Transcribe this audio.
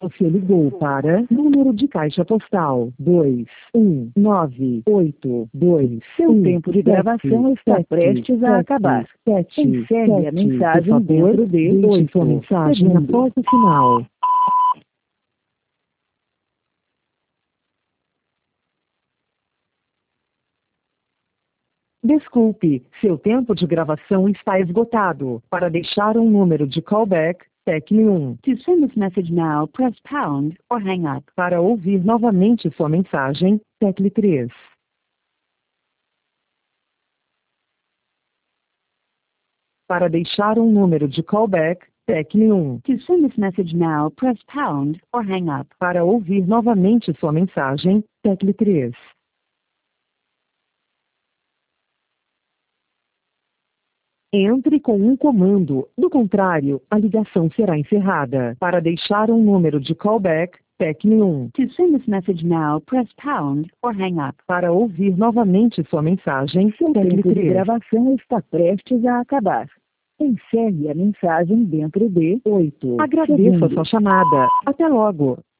Você ligou para número de caixa postal 21982. Seu tempo de gravação está prestes a acabar. Encerre a mensagem dentro de deixe sua mensagem segundos. após o final. Desculpe, seu tempo de gravação está esgotado. Para deixar um número de callback, tecle 1. To send this message now, press pound or hang up. Para ouvir novamente sua mensagem, tecle 3. Para deixar um número de callback, tecle 1. To send this message now, press pound or hang up. Para ouvir novamente sua mensagem, tecle 3. Entre com um comando, do contrário, a ligação será encerrada. Para deixar um número de callback, tecle 1. To send this message now, press pound or hang up. Para ouvir novamente sua mensagem, Seu tecle tempo de 3. gravação está prestes a acabar. Encerre a mensagem dentro de 8 Agradeço a segundos. sua chamada. Até logo.